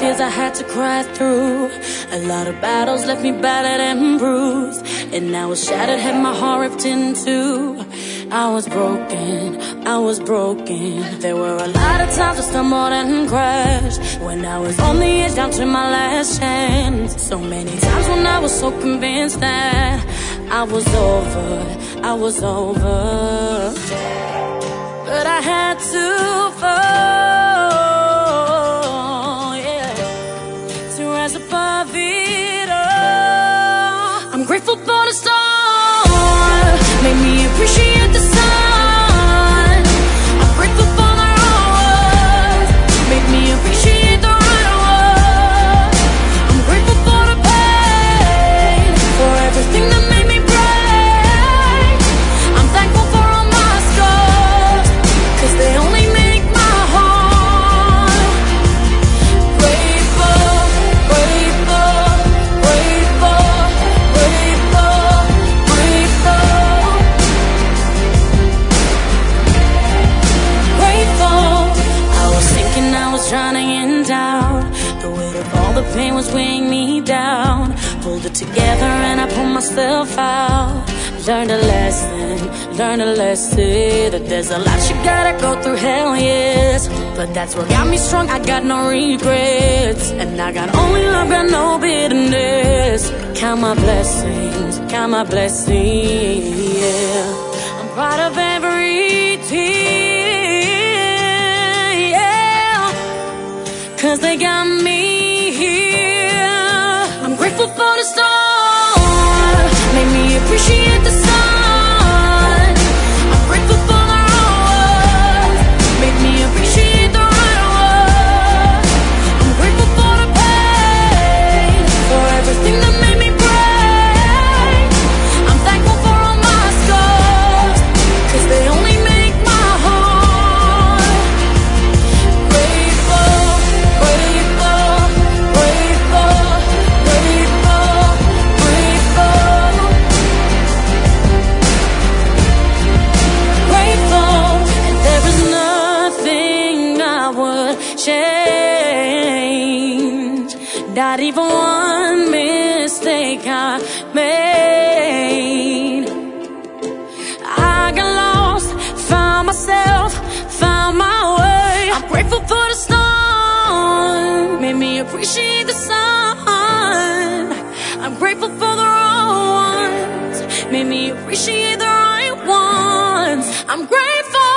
tears I had to cry through. A lot of battles left me battered and bruised, and I was shattered, had my heart ripped in two. I was broken, I was broken. There were a lot of times I stumbled and crashed, when I was on the edge down to my last chance. So many times when I was so convinced that I was over, I was over. But I had to fall, yeah, to rise above it all. I'm grateful for the storm, made me appreciate the sun. I'm grateful for the road, made me appreciate the right road. I'm grateful for the pain, for everything that made me brave. I'm thankful for all my scars, 'cause they only make my heart grateful, grateful, grateful, grateful, grateful, grateful. I was thinking I was drowning in doubt, the weight of all the pain was weighing me down. Pulled it together and I pulled myself out. Learned a lesson that there's a lot you gotta go through, hell yes. But that's what got me strong, I got no regrets. And I got only love, got no bitterness. Count my blessings, yeah. I'm proud of every tear, yeah, 'cause they got me here. I'm grateful for the storm, made me appreciate the sun. I'm grateful for the road, made me appreciate the right road. I'm grateful for the pain, for everything that made me brave. I'm thankful for all my scars, 'cause they only make my heart grateful, grateful, grateful, grateful, grateful, grateful. And there is nothing I would change, not even one mistake I made. I got lost, found myself, found my way. I'm grateful for the storm, made me appreciate the sun. I'm grateful for the wrong ones, made me appreciate the right ones. I'm grateful.